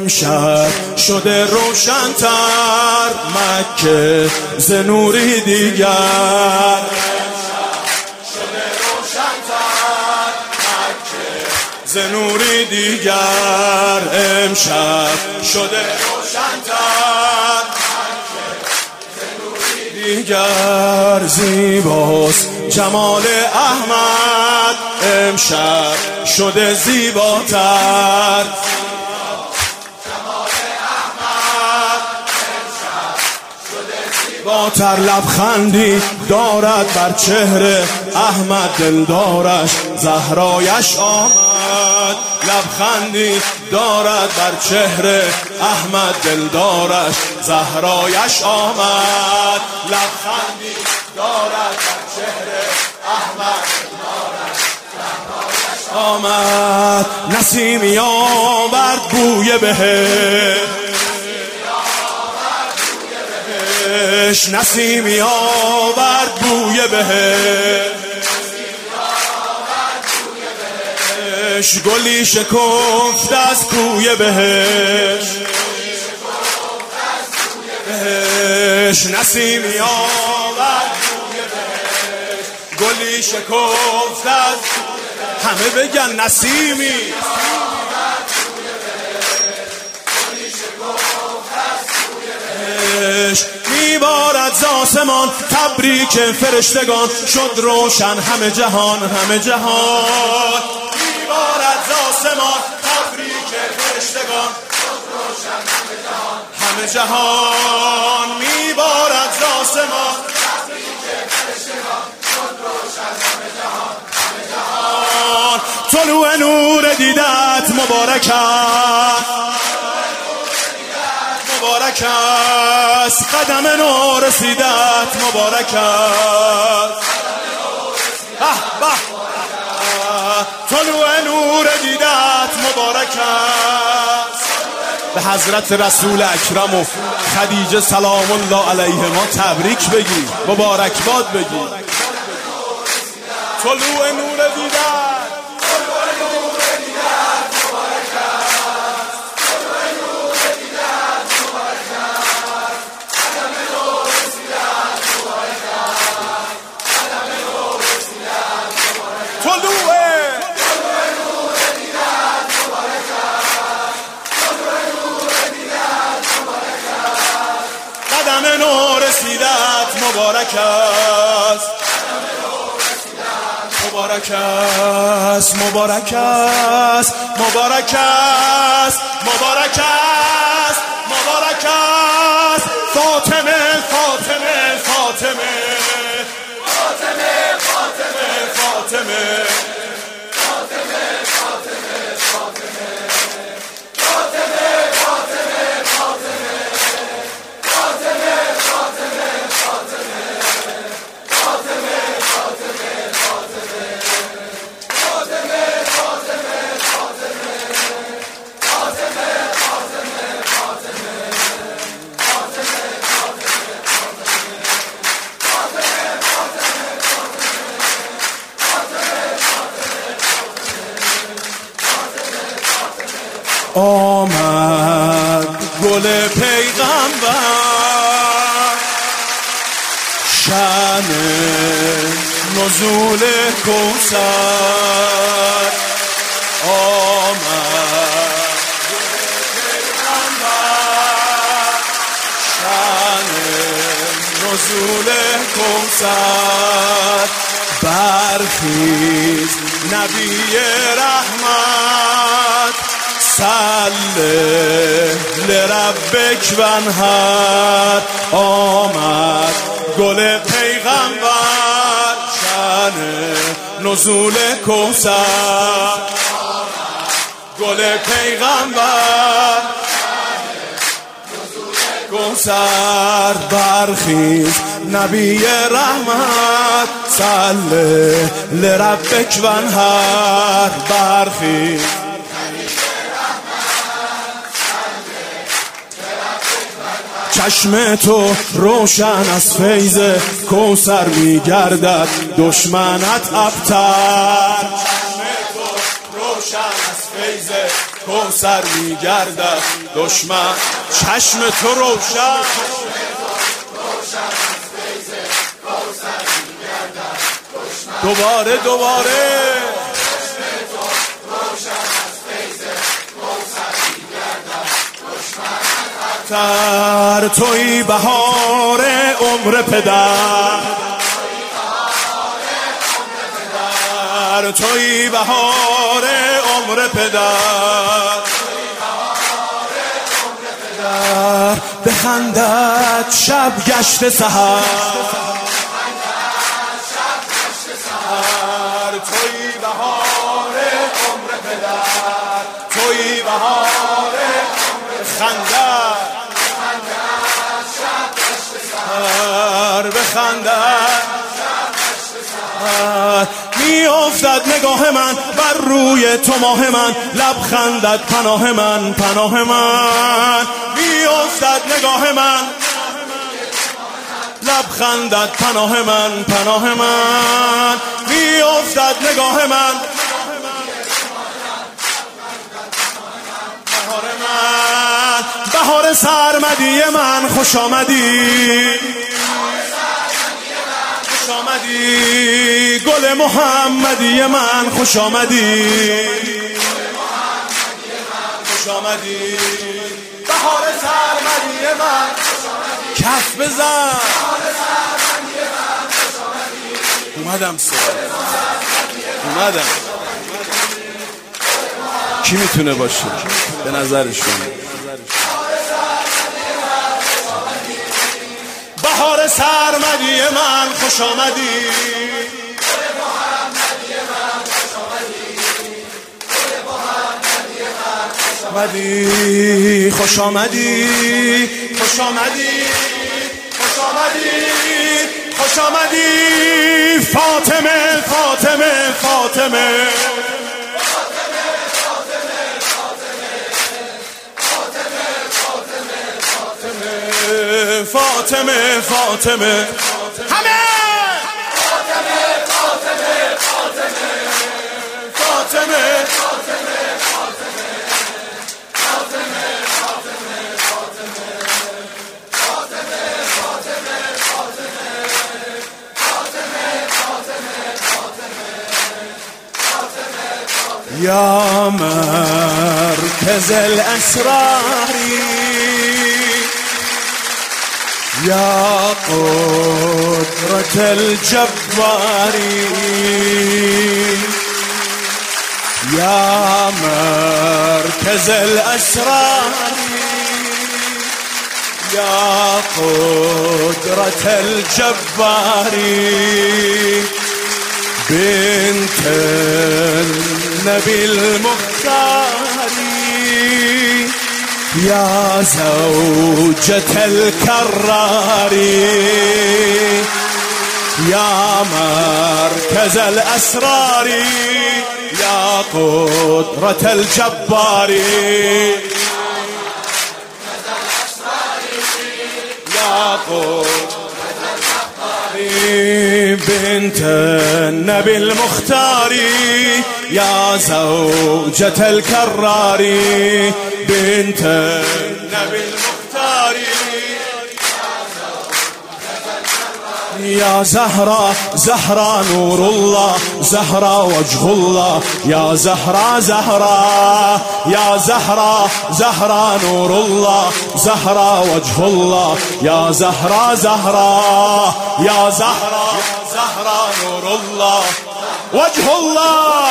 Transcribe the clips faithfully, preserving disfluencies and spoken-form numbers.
امشب شده روشن‌تر مکه ز نوری دیگر، شده روشن‌تر مکه ز نوری دیگر، امشب شده روشن‌تر مکه ز نوری دیگر. زیباست جمال احمد امشب شده زیباتر، زیباتر. لبخندی دارد بر چهره احمد دلدارش زهرایش آمد، لبخندی دارد بر چهره احمد دلدارش زهرایش آمد، لبخندی دارد بر چهره احمد دلدارش زهرایش آمد. نسیمی آورد بوی بهشت، نسیمی آورد بوی بهشت، گلی شکفت از کوی بهشت، نسیمی آورد بوی بهشت، گلی شکفت از همه بگن نسیمی میبارد ز آسمان تبریک فرشتگان، شد روشن همه جهان همه جهان. میبارد ز آسمان تبریک فرشتگان، شد روشن همه جهان همه جهان. میبارد ز آسمان تبریک فرشتگان، شد روشن همه جهان همه جهان. طلوع نور دیدت مبارک است، مبارک است قدم نو رسیدت، مبارک است به به طلوع نور دیدت، مبارک است. به حضرت رسول اکرم و خدیجه سلام الله علیهما تبریک بگی، مبارک باد بگی. طلوع نور دیدت قدم نو رسیدت، مبارک است مبارک است مبارک است مبارک است مبارک است مبارک است. فاطمه فاطمه فاطمه فاطمه فاطمه فاطمه آمد گل پیغمبر، شأن نزول کوثر. آمد گل پیغمبر، شأن نزول کوثر. برخیز نبی رحمت، صلی لربک وانحر. آمد گل پیغمبر، شأن نزول کوثر. گل پیغمبر کوثر. برخیز نبی رحمت، صلی لربک وانحر. برخیز چشم تو روشن از فیض کوثر میگردد، دشمنت ابتر. چشم تو روشن از فیض کوثر میگردد دشمن چشم تو روشن دوباره دوباره تر توی بهار عمر پدر توی بهار عمر پدر بخندد شب گشت سحر توی بهار عمر پدر توی بهار خندد شب گشت سحر بخندد می افتد نگاه من بر روی تو ماه من لبخندت پناه من پناه من می افتد نگاه من لبخندت پناه من پناه من می افتد نگاه من بهار من بهار سرمدی من خوش آمدی خوش آمدی گل محمدی من خوش آمدی خوش آمدی بهار سرمدی من کف بزن اومدم سر اومدم کی میتونه باشه به نظرشون بهار سرمدی من خوش آمدی آمدی خوش آمدی خوش آمدی خوش آمدی خوش آمدی فاطمه فاطمه فاطمه فاطمه فاطمه همه فاطمه فاطمه فاطمه فاطمه يا مركز الأسرار يا قدرة الجبار يا مركز الأسرار يا قدرة الجبار بنت النبي المختار يا زوجة الكرار يا مركز الأسرار يا قدرة الجبار يا قدرة بنت النبي المختار يا زوجة الكرار بنت النبي المختار يا زهرة زهرة نور الله زهرة وجه الله يا زهرة زهرة يا زهرة زهرة نور الله زهرة وجه الله يا زهرة زهرة يا زهرة زهرة نور الله وجه الله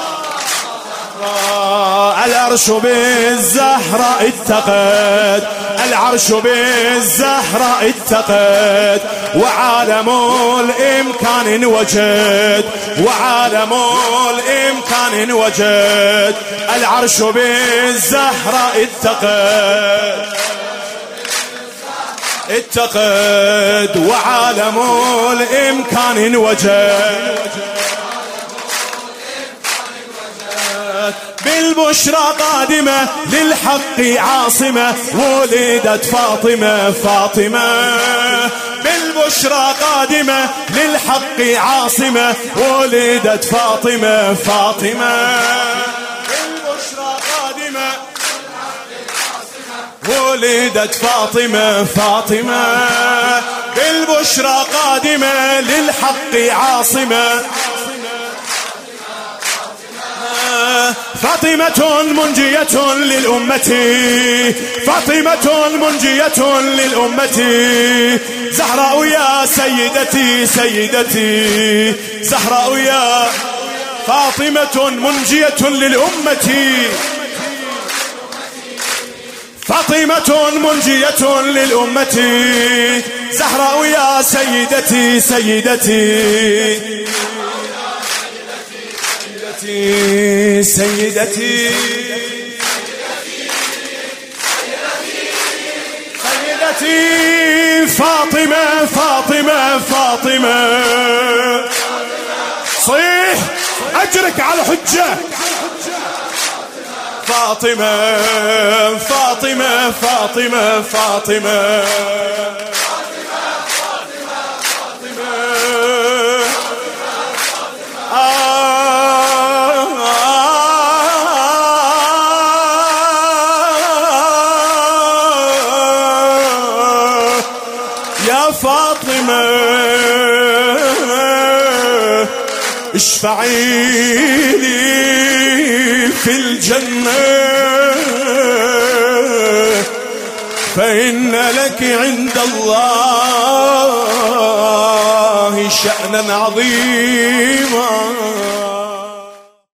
العرش بالزهرة اتقد العرش بالزهرة اتقد وعالم الإمكان وجد وعالم الإمكان وجد العرش بالزهرة اتقد اتقد وعالم الإمكان وجد بالبشرى قادمة للحق عاصمة ولدت فاطمة فاطمة بالبشرى قادمة للحق عاصمة ولدت فاطمة فاطمة بالبشرى قادمة ولدت فاطمة فاطمة بالبشرى قادمة للحق عاصمة فاطمة منجية للأمة فاطمة منجية للأمة زهراء يا سيدتي سيدتي زهراء يا فاطمة منجية للأمة فاطمة منجية للأمة زهراء يا سيدتي سيدتي سيدتي سيدتي سيدتي فاطمة فاطمة فاطمة صيح أجرك على حجة فاطمة فاطمة فاطمة فاطمة يا فاطمة اشفعي لي في الجنة فإن لك عند الله شأنا عظيما